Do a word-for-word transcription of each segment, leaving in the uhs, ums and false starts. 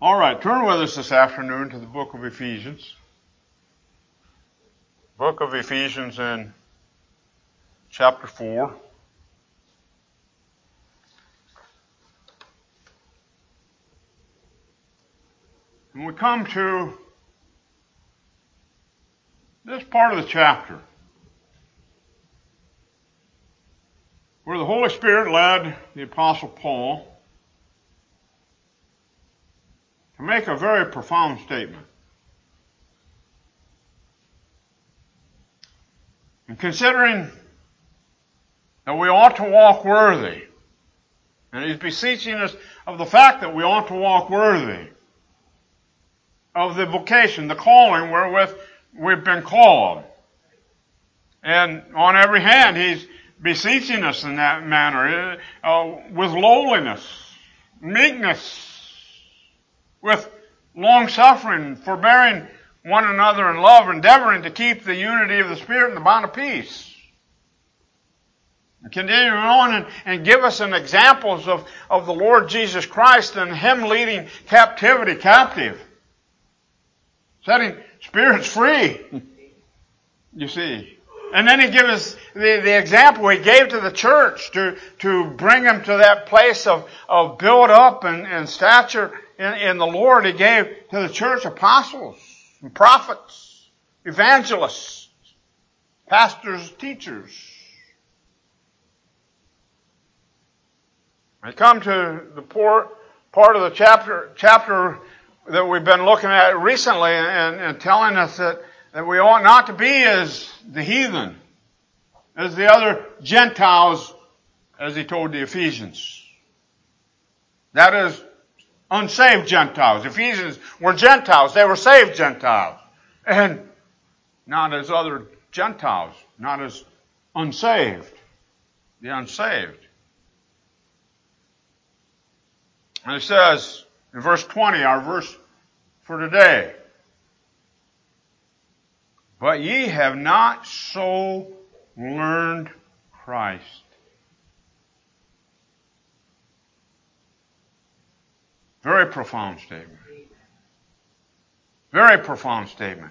All right, turn with us this afternoon to the book of Ephesians. Book of Ephesians in chapter four. And we come to this part of the chapter where the Holy Spirit led the Apostle Paul to make a very profound statement. And considering that we ought to walk worthy, and he's beseeching us of the fact that we ought to walk worthy of the vocation, the calling wherewith we've been called. And on every hand, he's beseeching us in that manner, uh, with lowliness, meekness, with long-suffering, forbearing one another in love, endeavoring to keep the unity of the Spirit in the bond of peace. And continuing on and, and give us an examples of, of the Lord Jesus Christ and Him leading captivity captive. Setting spirits free. You see. And then He gives us the, the example He gave to the church to, to bring them to that place of, of build up and, and stature in, in the Lord. He gave to the church apostles and prophets, evangelists, pastors, teachers. I come to the poor part of the chapter, chapter that we've been looking at recently and, and telling us that, that we ought not to be as the heathen, as the other Gentiles, as he told the Ephesians. That is, unsaved Gentiles. Ephesians were Gentiles. They were saved Gentiles. And not as other Gentiles. Not as unsaved. The unsaved. And it says in verse twenty, our verse for today, but ye have not so learned Christ. Very profound statement. Very profound statement.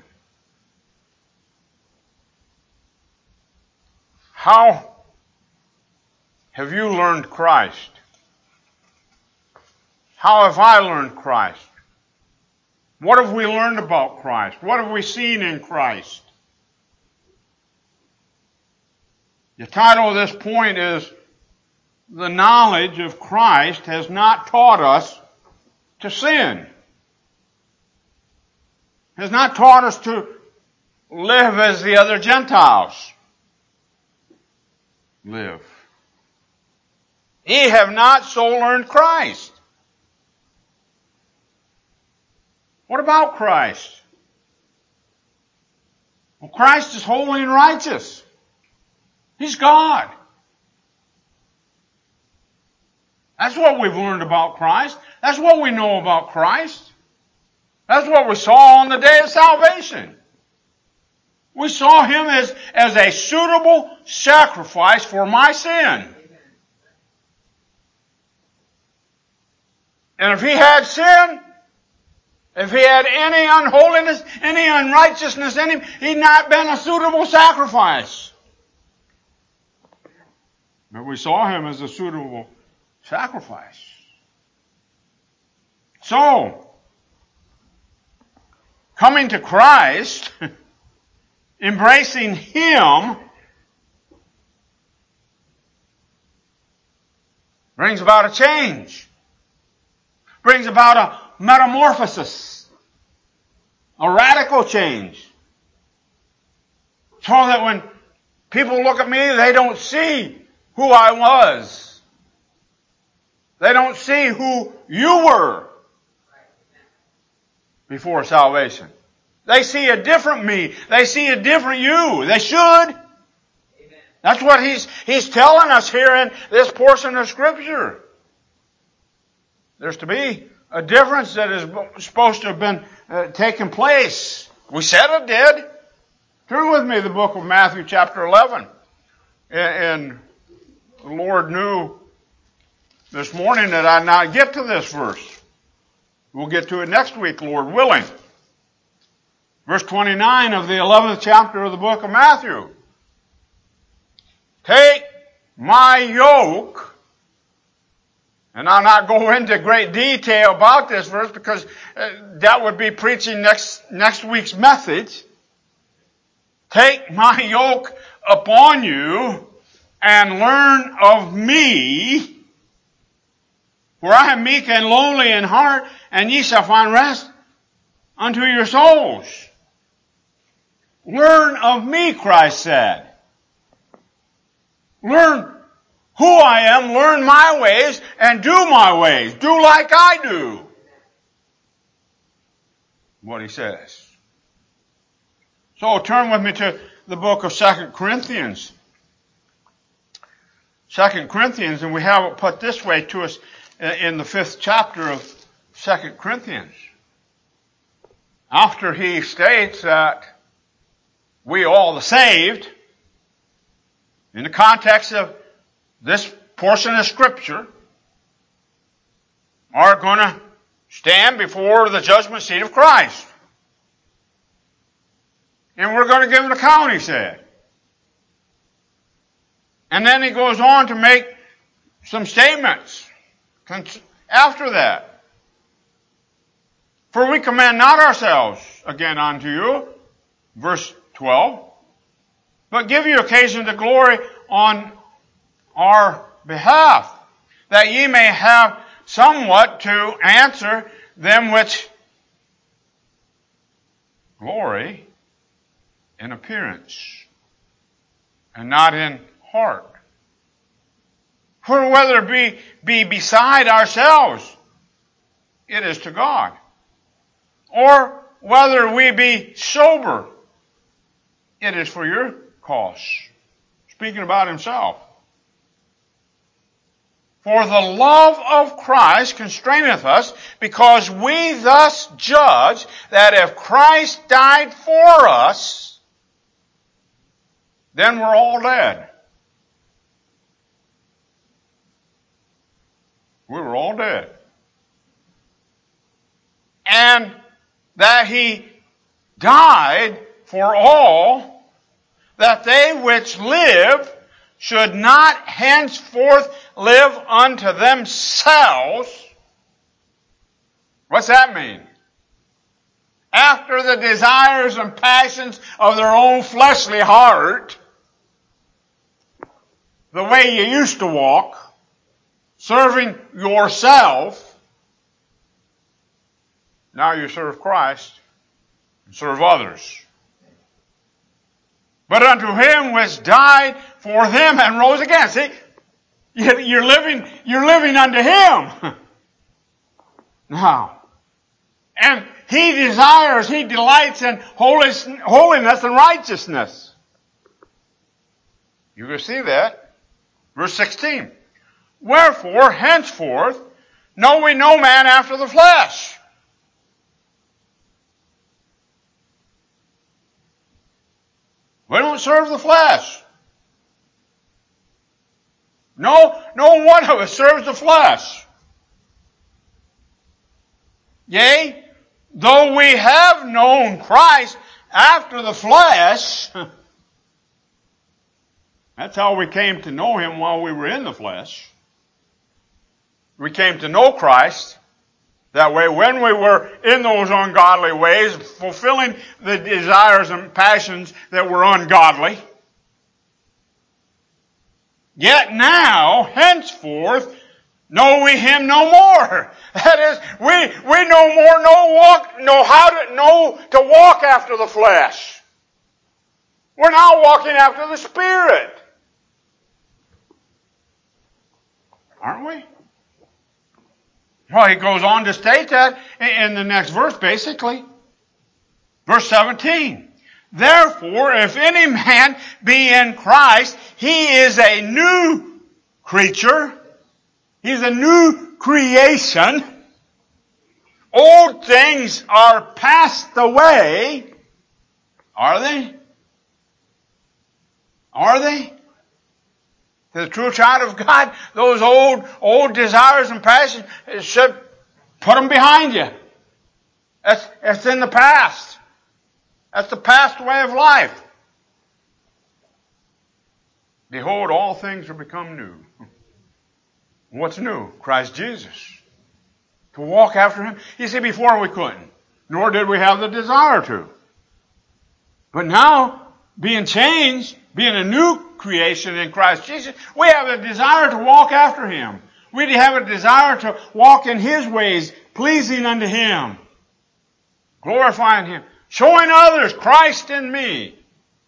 How have you learned Christ? How have I learned Christ? What have we learned about Christ? What have we seen in Christ? The title of this point is, The Knowledge of Christ Has Not Taught Us to Sin. Has not taught us to live as the other Gentiles live. Ye have not so learned Christ. What about Christ? Well, Christ is holy and righteous. He's God. That's what we've learned about Christ. That's what we know about Christ. That's what we saw on the day of salvation. We saw Him as, as a suitable sacrifice for my sin. And if He had sin, if He had any unholiness, any unrighteousness in Him, He'd not been a suitable sacrifice. But we saw Him as a suitable sacrifice. So, coming to Christ, embracing Him, brings about a change. Brings about a metamorphosis. A radical change. So that when people look at me, they don't see who I was. They don't see who you were before salvation. They see a different me. They see a different you. They should. That's what he's, he's telling us here in this portion of Scripture. There's to be a difference that is supposed to have been uh, taking place. We said it did. Turn with me to the book of Matthew chapter eleven. And, and the Lord knew this morning that I'd not get to this verse. We'll get to it next week, Lord willing. Verse twenty-nine of the eleventh chapter of the book of Matthew. Take my yoke, and I'll not go into great detail about this verse because that would be preaching next, next week's message. Take my yoke upon you and learn of me, for I am meek and lowly in heart, and ye shall find rest unto your souls. Learn of me, Christ said. Learn who I am, learn my ways, and do my ways. Do like I do. What he says. So turn with me to the book of Second Corinthians. Second Corinthians, and we have it put this way to us in the fifth chapter of Second Corinthians. After he states that we all the saved, in the context of this portion of Scripture, are going to stand before the judgment seat of Christ. And we're going to give an account, he said. And then he goes on to make some statements after that. For we commend not ourselves again unto you, verse twelve, but give you occasion to glory on our behalf, that ye may have somewhat to answer them which glory in appearance, and not in heart. For whether it be, be beside ourselves, it is to God. Or whether we be sober, it is for your cause. Speaking about himself. For the love of Christ constraineth us, because we thus judge that if Christ died for us, then we're all dead. We were all dead. And that he died for all, that they which live should not henceforth live unto themselves. What's that mean? After the desires and passions of their own fleshly heart, the way you used to walk, serving yourself. Now you serve Christ and serve others. But unto him which died for them and rose again. See, you're living, you're living unto him. Now, and he desires, he delights in holiness and righteousness. You can see that. Verse sixteen. Wherefore, henceforth, know we no man after the flesh. We don't serve the flesh. No, no one of us serves the flesh. Yea, though we have known Christ after the flesh, that's how we came to know him while we were in the flesh. We came to know Christ that way when we were in those ungodly ways, fulfilling the desires and passions that were ungodly. Yet now, henceforth, know we him no more. That is, we, we no more know walk, know how to know to walk after the flesh. We're now walking after the Spirit. Aren't we? Well, he goes on to state that in the next verse, basically. Verse seventeen. Therefore, if any man be in Christ, he is a new creature. He's a new creation. Old things are passed away. Are they? Are they? To the true child of God, those old, old desires and passions should put them behind you. That's, that's in the past. That's the past way of life. Behold, all things are become new. What's new? Christ Jesus. To walk after Him. You see, before we couldn't. Nor did we have the desire to. But now, being changed, being a new creation in Christ Jesus, we have a desire to walk after Him. We have a desire to walk in His ways, pleasing unto Him. Glorifying Him. Showing others Christ in me.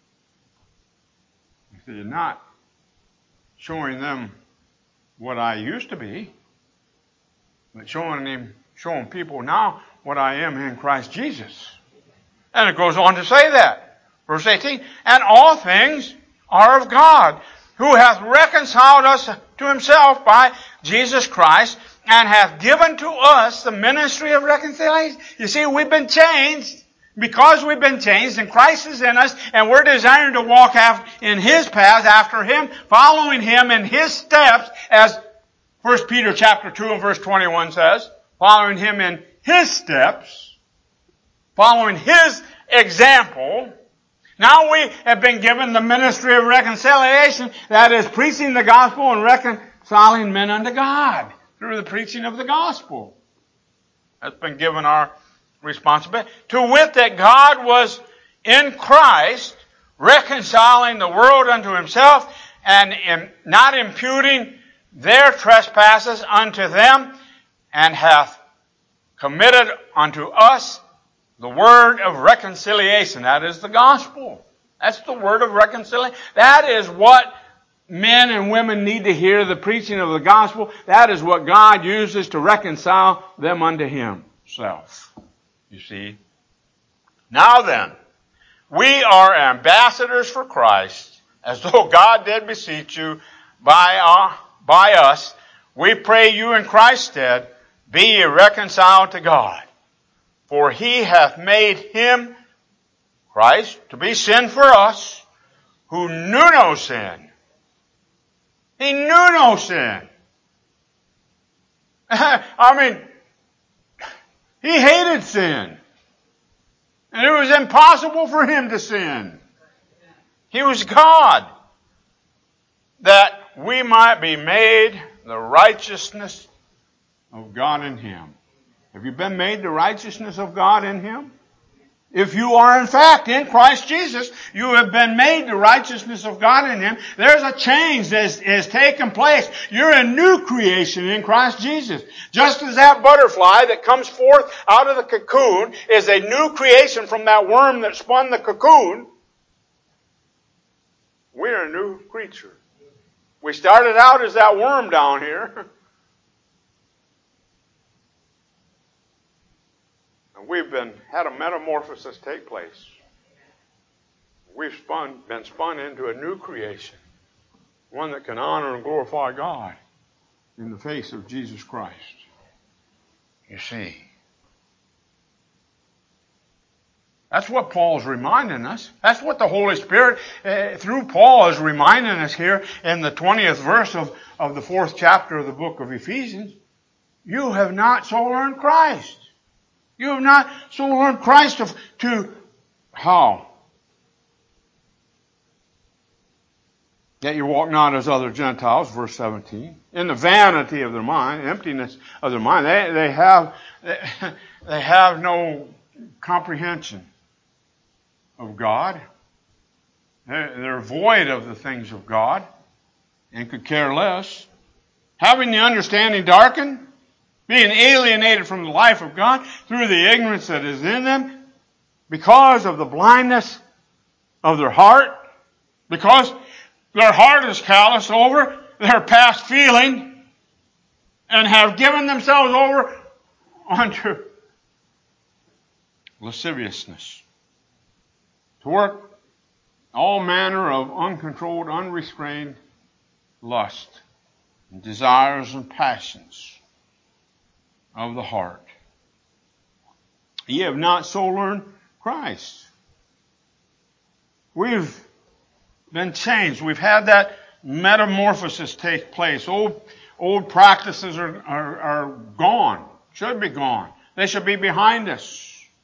You see, not showing them what I used to be, but showing them, showing people now what I am in Christ Jesus. And it goes on to say that. Verse eighteen, and all things are of God, who hath reconciled us to Himself by Jesus Christ, and hath given to us the ministry of reconciliation. You see, we've been changed. Because we've been changed and Christ is in us and we're desiring to walk after, in His path after Him, following Him in His steps, as First Peter chapter two and verse twenty-one says, following Him in His steps, following His example. Now we have been given the ministry of reconciliation, that is preaching the gospel and reconciling men unto God through the preaching of the gospel. That's been given our responsibility. To wit, that God was in Christ, reconciling the world unto Himself, and in, not imputing their trespasses unto them, and hath committed unto us the word of reconciliation. That is the gospel. That's the word of reconciliation. That is what men and women need to hear, the preaching of the gospel. That is what God uses to reconcile them unto Himself. You see? Now then, we are ambassadors for Christ, as though God did beseech you by, our, by us. We pray you in Christ's stead, be ye reconciled to God. For He hath made Him, Christ, to be sin for us, who knew no sin. He knew no sin. I mean, He hated sin. And it was impossible for Him to sin. He was God. That we might be made the righteousness of God in Him. Have you been made the righteousness of God in Him? If you are in fact in Christ Jesus, you have been made the righteousness of God in Him. There's a change that has taken place. You're a new creation in Christ Jesus. Just as that butterfly that comes forth out of the cocoon is a new creation from that worm that spun the cocoon, we're a new creature. We started out as that worm down here. And we've been had a metamorphosis take place. We've spun, been spun into a new creation. One that can honor and glorify God in the face of Jesus Christ. You see. That's what Paul's reminding us. That's what the Holy Spirit, uh, through Paul, is reminding us here in the twentieth verse of, of the fourth chapter of the book of Ephesians. You have not so learned Christ. You have not so learned Christ to, to how? That you walk not as other Gentiles, verse seventeen, in the vanity of their mind, emptiness of their mind. They, they have, they, they have no comprehension of God. They're, they're void of the things of God and could care less. Having the understanding darkened, being alienated from the life of God through the ignorance that is in them, because of the blindness of their heart, because their heart is calloused over their past feeling, and have given themselves over unto lasciviousness, to work all manner of uncontrolled, unrestrained lust, and desires and passions of the heart. Ye have not so learned Christ. We've been changed. We've had that metamorphosis take place. Old, old practices are, are, are gone. Should be gone. They should be behind us.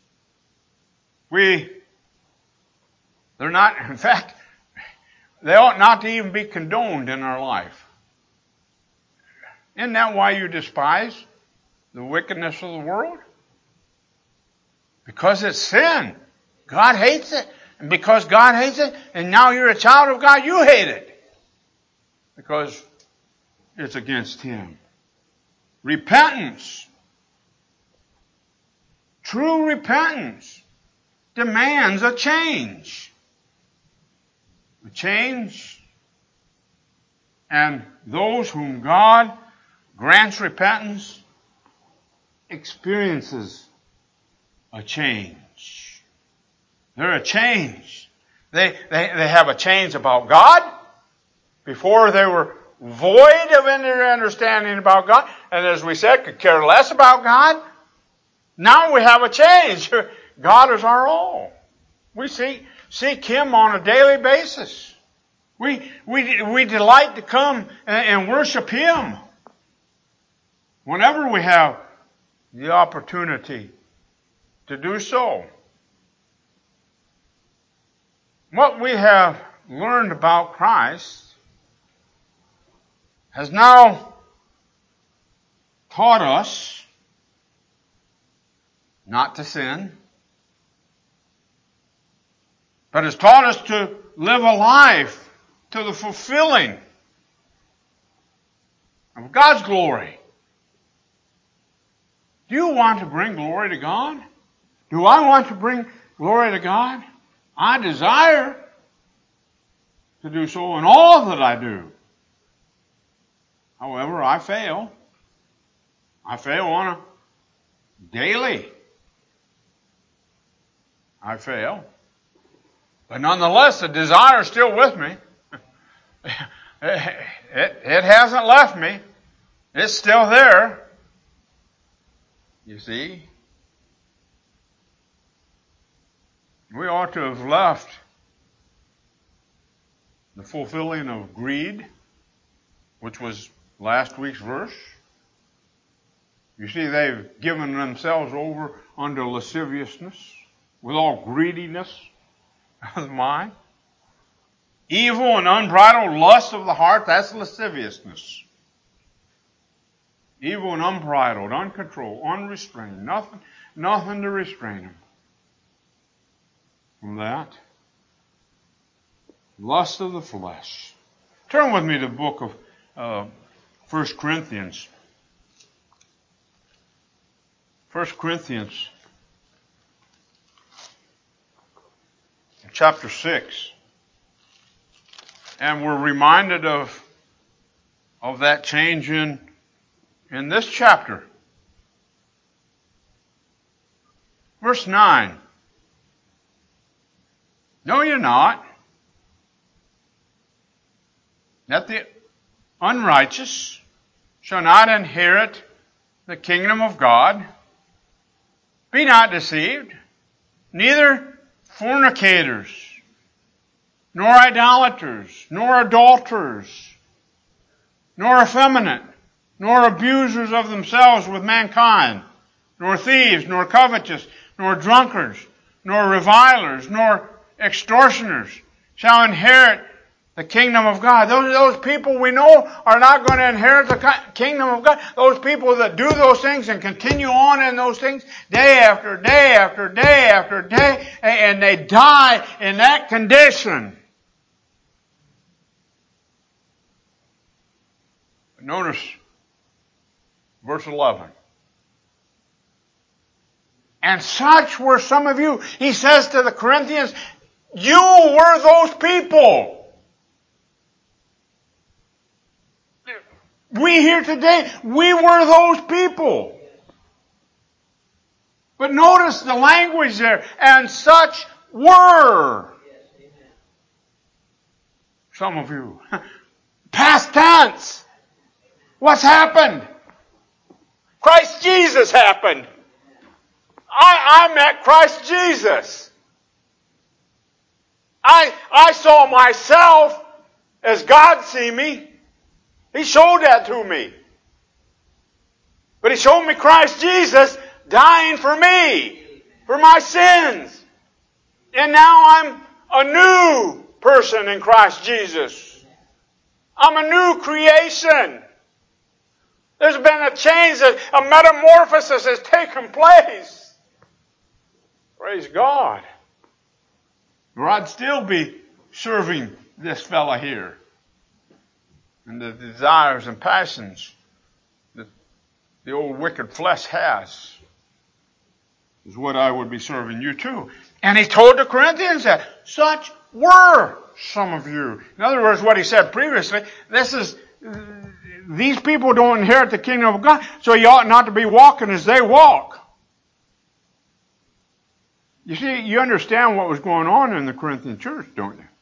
We, they're not, in fact, they ought not to even be condoned in our life. Isn't that why you despise the wickedness of the world? Because it's sin. God hates it. And because God hates it, and now you're a child of God, you hate it. Because it's against Him. Repentance. True repentance demands a change. A change. And those whom God grants repentance experiences a change. They're a change. They, they, they have a change about God. Before they were void of any understanding about God. And as we said, could care less about God. Now we have a change. God is our all. We seek, seek Him on a daily basis. We, we, we delight to come and, and worship Him. Whenever we have the opportunity to do so. What we have learned about Christ has now taught us not to sin, but has taught us to live a life to the fulfilling of God's glory. Do you want to bring glory to God? Do I want to bring glory to God? I desire to do so in all that I do. However, I fail. I fail on a daily. I fail. But nonetheless, the desire is still with me. it, it, it hasn't left me. It's still there. You see? We ought to have left the fulfilling of greed, which was last week's verse. You see, they've given themselves over unto lasciviousness, with all greediness of the mind. Evil and unbridled lust of the heart, that's lasciviousness. Evil and unbridled, uncontrolled, unrestrained. Nothing, nothing to restrain them from that. Lust of the flesh. Turn with me to the book of uh, First Corinthians. First Corinthians chapter six. And we're reminded of, of that change in, in this chapter. Verse nine. Know ye not that the unrighteous shall not inherit the kingdom of God? Be not deceived, neither fornicators, nor idolaters, nor adulterers, nor effeminate, nor abusers of themselves with mankind, nor thieves, nor covetous, nor drunkards, nor revilers, nor extortioners shall inherit the kingdom of God. Those, those people we know are not going to inherit the kingdom of God. Those people that do those things and continue on in those things day after day after day after day, and they die in that condition. Notice verse eleven. And such were some of you. He says to the Corinthians, you were those people. We here today, we were those people. But notice the language there. And such were some of you. Past tense. What's happened? Christ Jesus happened. I, I met Christ Jesus. I, I saw myself as God see me. He showed that to me. But He showed me Christ Jesus dying for me, for my sins. And now I'm a new person in Christ Jesus. I'm a new creation. There's been a change, a metamorphosis has taken place. Praise God. Or I'd still be serving this fella here. And the desires and passions that the old wicked flesh has is what I would be serving you too. And he told the Corinthians that such were some of you. In other words, what he said previously, this is, these people don't inherit the kingdom of God, so you ought not to be walking as they walk. You see, you understand what was going on in the Corinthian church, don't you?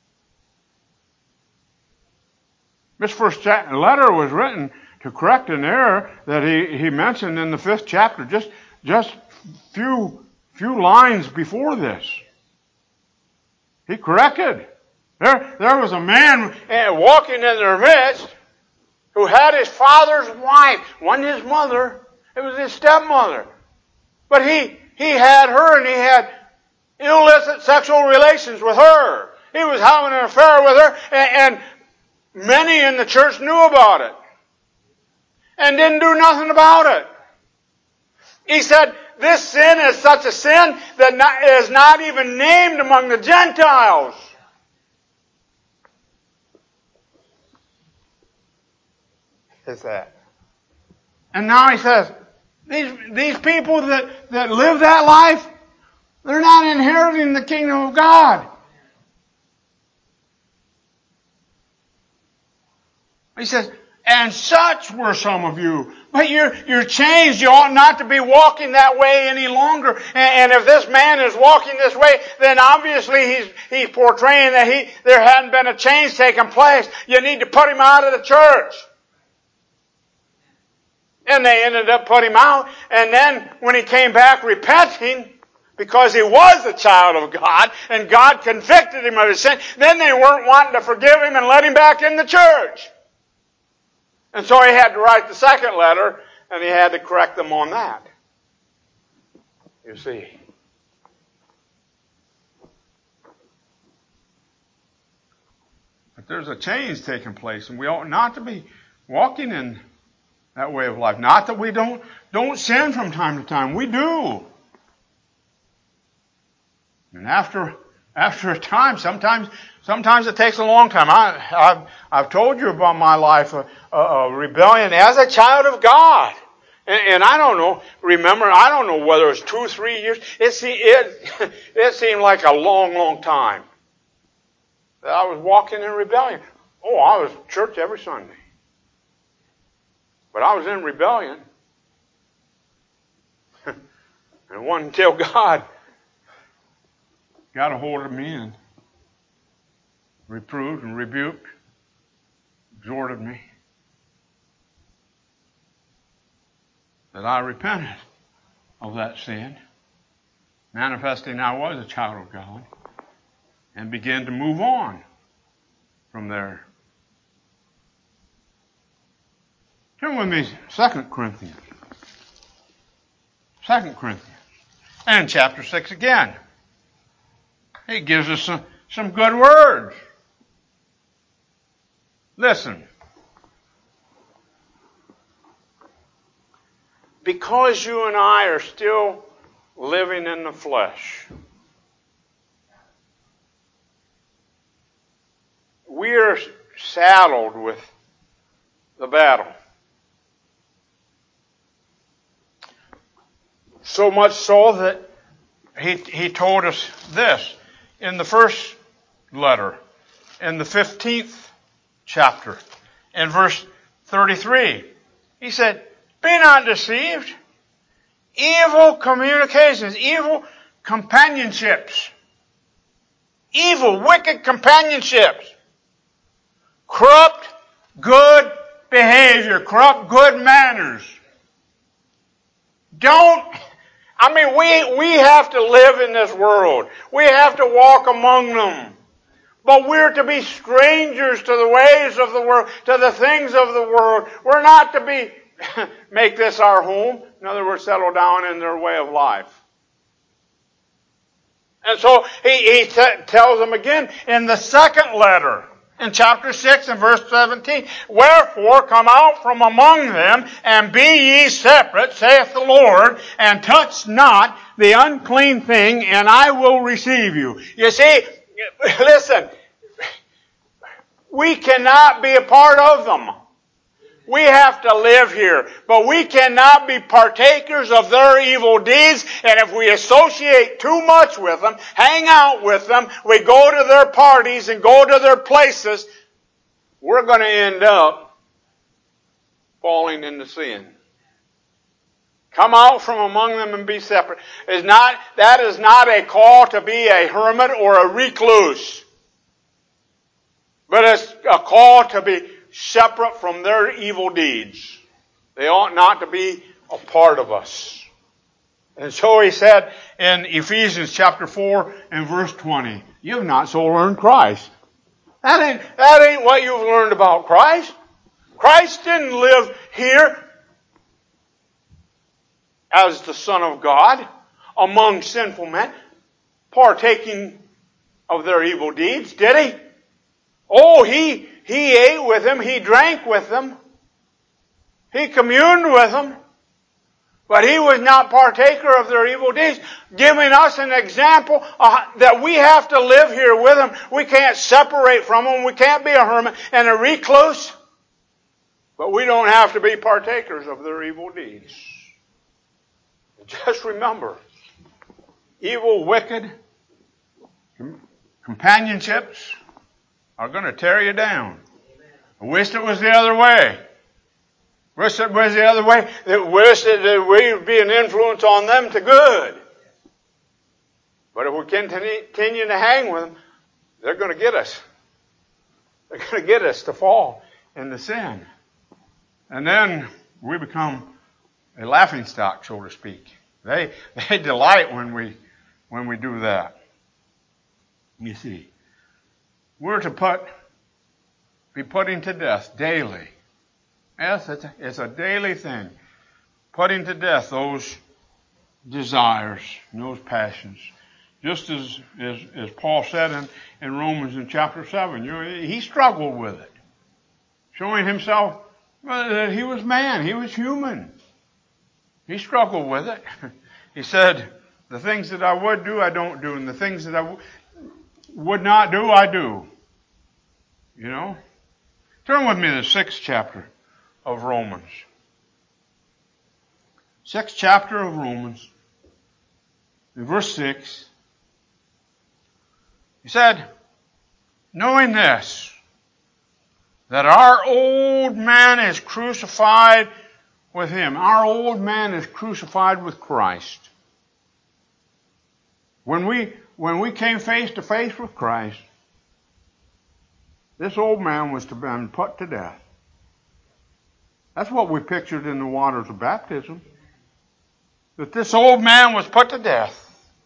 This first letter was written to correct an error that he, he mentioned in the fifth chapter, just, just few, few lines before this. He corrected. There, there was a man walking in their midst who had his father's wife. It wasn't his mother. It was his stepmother. But he, he had her and he had illicit sexual relations with her. He was having an affair with her, and, and many in the church knew about it and didn't do nothing about it. He said, this sin is such a sin that not, is not even named among the Gentiles. Is that? And now he says, these, these people that, that live that life, they're not inheriting the kingdom of God. He says, and such were some of you. But you're, you're changed. You ought not to be walking that way any longer. And, and if this man is walking this way, then obviously he's, he's portraying that he, there hadn't been a change taking place. You need to put him out of the church. And they ended up putting him out. And then when he came back repenting, because he was a child of God, and God convicted him of his sin, then they weren't wanting to forgive him and let him back in the church. And so he had to write the second letter, and he had to correct them on that. You see. But there's a change taking place, and we ought not to be walking in that way of life. Not that we don't, don't sin from time to time. We do. And after, after a time, sometimes, sometimes it takes a long time. I, I've, I've told you about my life, a, a, a rebellion as a child of God. And, and I don't know, remember, I don't know whether it was two, three years. It, se- it, it seemed like a long, long time that I was walking in rebellion. Oh, I was at church every Sunday. But I was in rebellion. And it wasn't until God got a hold of me and reproved and rebuked, exhorted me, that I repented of that sin, manifesting I was a child of God, and began to move on from there. Turn with me, Second Corinthians. Second Corinthians. And chapter six again. He gives us some, some good words. Listen. Because you and I are still living in the flesh, we are saddled with the battle. So much so that he, he told us this in the first letter, in the fifteenth chapter, in verse thirty-three. He said, be not deceived. Evil communications, evil companionships, evil, wicked companionships, corrupt good behavior, corrupt good manners. Don't, I mean, we, we have to live in this world. We have to walk among them. But we're to be strangers to the ways of the world, to the things of the world. We're not to be, make this our home. In other words, settle down in their way of life. And so he, he t- tells them again in the second letter, in chapter six and verse seventeen, wherefore come out from among them, and be ye separate, saith the Lord, and touch not the unclean thing, and I will receive you. You see, listen, we cannot be a part of them. We have to live here, but we cannot be partakers of their evil deeds. And if we associate too much with them, hang out with them, we go to their parties and go to their places, we're going to end up falling into sin. Come out from among them and be separate. Is not, that is not a call to be a hermit or a recluse, but it's a call to be separate from their evil deeds. They ought not to be a part of us. And so he said in Ephesians chapter four and verse twenty, you've not so learned Christ. That ain't, that ain't what you've learned about Christ. Christ didn't live here as the Son of God among sinful men, partaking of their evil deeds, did he? Oh, he He ate with them. He drank with them. He communed with them. But he was not partaker of their evil deeds, giving us an example uh, that we have to live here with them. We can't separate from them. We can't be a hermit and a recluse. But we don't have to be partakers of their evil deeds. Just remember, evil, wicked companionships are going to tear you down. I wish it was the other way. Wish it was the other way. Wish that we would be an influence on them to good. But if we continue to hang with them, they're going to get us. They're going to get us to fall into sin. And then we become a laughingstock, so to speak. They they delight when we when we do that. You see. We're to put, be putting to death daily. Yes, it's a, it's a daily thing. Putting to death those desires, those passions. Just as, as, as Paul said in, in Romans in chapter seven, you know, he struggled with it. Showing himself that he was man, he was human. He struggled with it. He said, the things that I would do, I don't do, and the things that I w- would not do, I do. You know? Turn with me to the sixth chapter of Romans. Sixth chapter of Romans. In verse six. He said, knowing this, that our old man is crucified with him. Our old man is crucified with Christ. When we, when we came face to face with Christ, this old man was to be put to death. That's what we pictured in the waters of baptism. That this old man was put to death.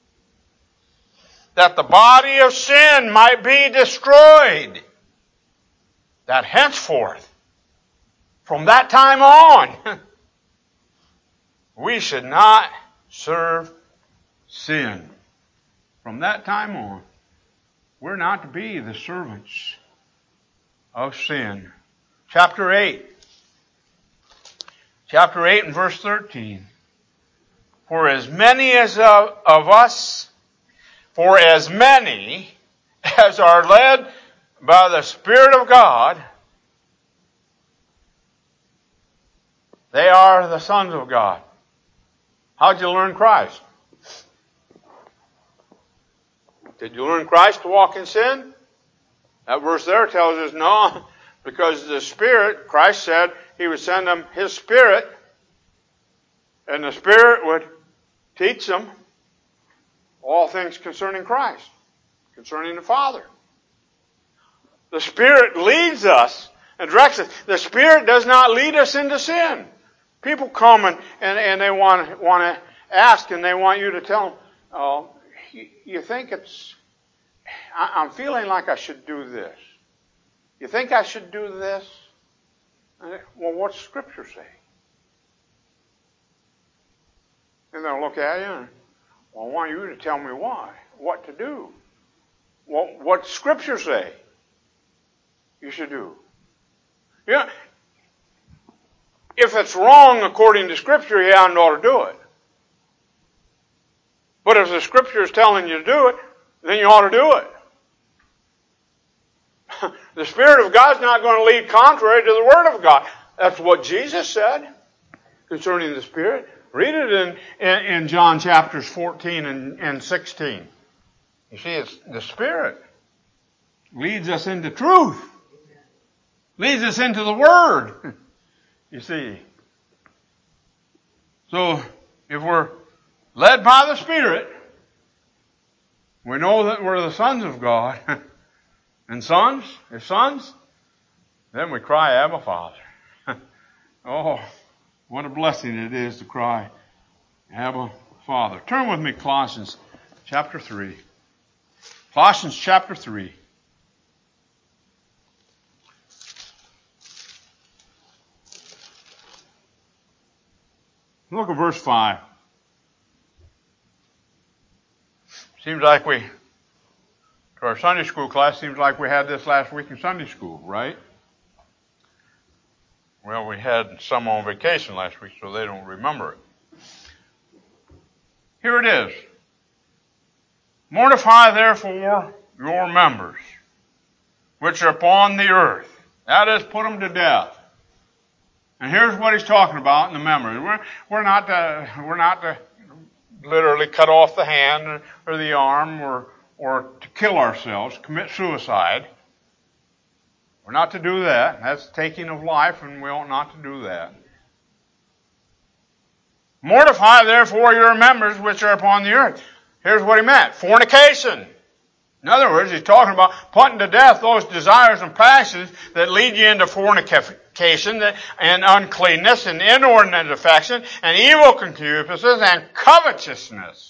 That the body of sin might be destroyed. That henceforth, from that time on, we should not serve sin. From that time on, we're not to be the servants of sin. Chapter eight. Chapter eight and verse thirteen. For as many as of, of us, for as many as are led by the Spirit of God, they are the sons of God. How'd you learn Christ? Did you learn Christ to walk in sin? That verse there tells us no, because the Spirit, Christ said He would send them His Spirit, and the Spirit would teach them all things concerning Christ, concerning the Father. The Spirit leads us and directs us. The Spirit does not lead us into sin. People come and, and, and they want, want to ask, and they want you to tell them, oh, you, you think it's, I, I'm feeling like I should do this. You think I should do this? Well, what's Scripture say? And they'll look at you and, Well, I want you to tell me why, what to do. What, what Scripture say you should do. Yeah. If it's wrong according to Scripture, you haven't ought to do it. But if the Scripture is telling you to do it, then you ought to do it. The Spirit of God's not going to lead contrary to the Word of God. That's what Jesus said concerning the Spirit. Read it in, in, in John chapters fourteen and, and sixteen. You see, it's the Spirit leads us into truth. Leads us into the Word. You see. So, if we're led by the Spirit, we know that we're the sons of God. And sons, if sons, then we cry, Abba, Father. Oh, what a blessing it is to cry, Abba, Father. Turn with me, Colossians chapter three. Colossians chapter three. Look at verse five. Seems like we, to our Sunday school class, seems like we had this last week in Sunday school, right? Well, we had some on vacation last week, so they don't remember it. Here it is. Mortify therefore your members, which are upon the earth. That is, put them to death. And here's what he's talking about in the members. We're, we're not to, we're not to literally cut off the hand or the arm or, or to kill ourselves, commit suicide. We're not to do that. That's taking of life, and we ought not to do that. Mortify therefore your members which are upon the earth. Here's what he meant. Fornication. In other words, he's talking about putting to death those desires and passions that lead you into fornication and uncleanness and inordinate affection and evil concupiscence and covetousness.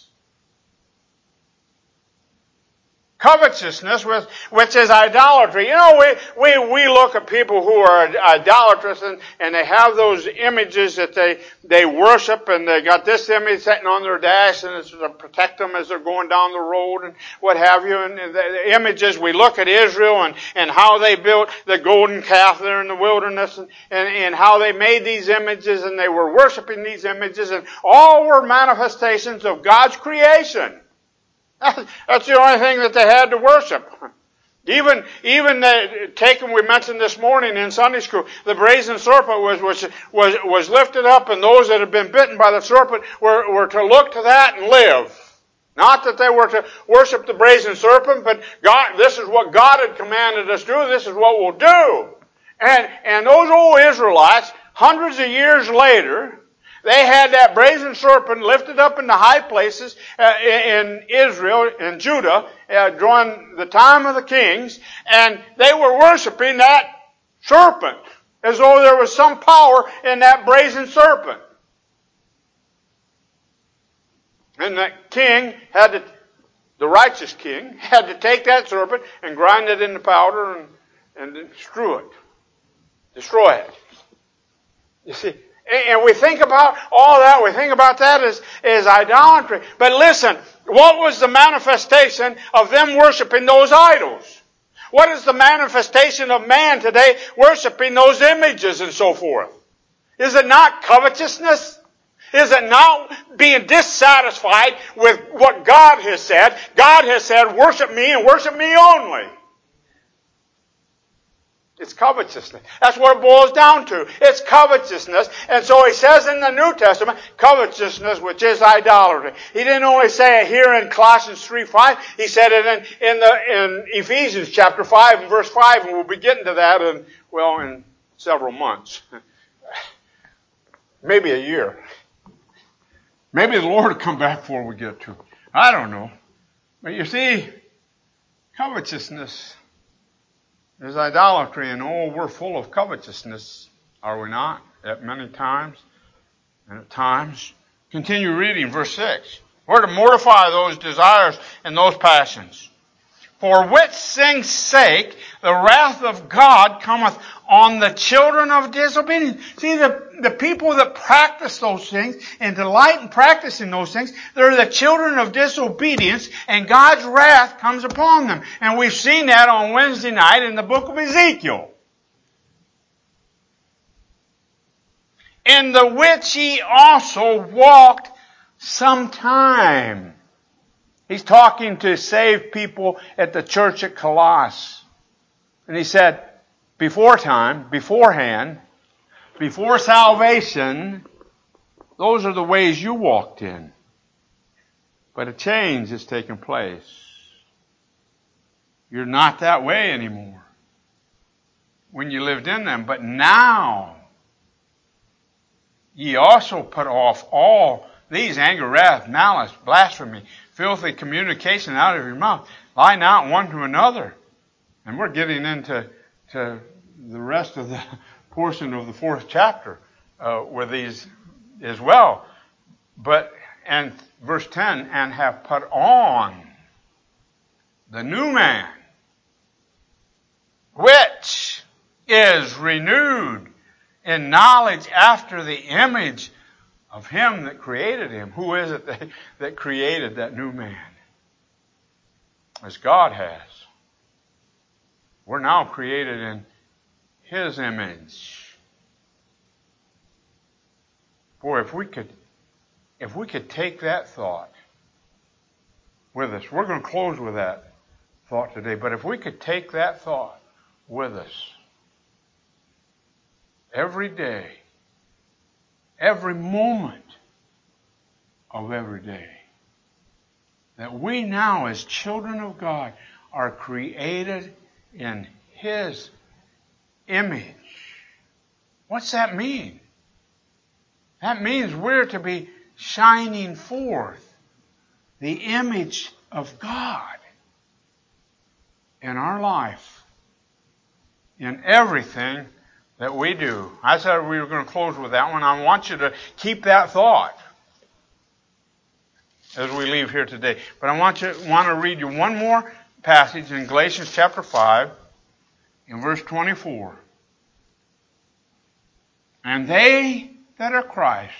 Covetousness, which is idolatry. You know, we, we, we look at people who are idolatrous and, and they have those images that they, they worship, and they got this image sitting on their dash and it's to protect them as they're going down the road and what have you. And the, the images, we look at Israel and, and how they built the golden calf there in the wilderness and, and, and how they made these images and they were worshiping these images, and all were manifestations of God's creation. That's the only thing that they had to worship. Even, even the, taken, we mentioned this morning in Sunday school, the brazen serpent was, was, was, was lifted up, and those that had been bitten by the serpent were, were to look to that and live. Not that they were to worship the brazen serpent, but God, this is what God had commanded us to do. This is what we'll do. And, and those old Israelites, hundreds of years later, they had that brazen serpent lifted up in the high places uh, in Israel, in Judah, uh, during the time of the kings, and they were worshiping that serpent as though there was some power in that brazen serpent. And the king had to, the righteous king, had to take that serpent and grind it into powder and, and strew it. Destroy it. You see, and we think about all that, we think about that as, as idolatry. But listen, what was the manifestation of them worshiping those idols? What is the manifestation of man today worshiping those images and so forth? Is it not covetousness? Is it not being dissatisfied with what God has said? God has said, worship me and worship me only. It's covetousness. That's what it boils down to. It's covetousness. And so he says in the New Testament, covetousness, which is idolatry. He didn't only say it here in Colossians three five. He said it in, in, the, in Ephesians chapter five and verse five. And we'll be getting to that in, well, in several months. Maybe a year. Maybe the Lord will come back before we get to it. I don't know. But you see, covetousness is idolatry, and oh, we're full of covetousness, are we not? At many times, and at times. Continue reading verse six. We're to mortify those desires and those passions, For which things sake the wrath of God cometh on the children of disobedience. See, the, the people that practice those things and delight in practicing those things, they're the children of disobedience, and God's wrath comes upon them. And we've seen that on Wednesday night in the book of Ezekiel. In the which ye also walked sometime. He's talking to saved people at the church at Colossus. And he said, before time, beforehand, before salvation, those are the ways you walked in. But a change has taken place. You're not that way anymore when you lived in them. But now, ye also put off all these: anger, wrath, malice, blasphemy, filthy communication out of your mouth. Lie not one to another. And we're getting into to the rest of the portion of the fourth chapter uh, with these as well. But, and verse ten, and have put on the new man, which is renewed in knowledge after the image of him that created him. Who is it that, that created that new man? As God has. We're now created in his image. Boy, if we could, if we could take that thought with us, we're going to close with that thought today, but if we could take that thought with us every day, every moment of every day, that we now as children of God are created in his image. What's that mean? That means we're to be shining forth the image of God in our life, in everything that we do. I said we were going to close with that one. I want you to keep that thought as we leave here today. But I want you want to read you one more passage in Galatians chapter five, in verse twenty-four. And they that are Christ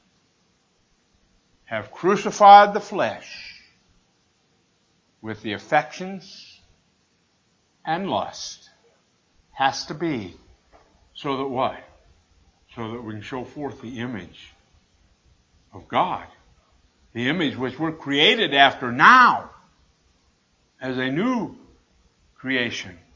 have crucified the flesh with the affections and lust. Has to be so that what? So that we can show forth the image of God. The image which we're created after now as a new creation.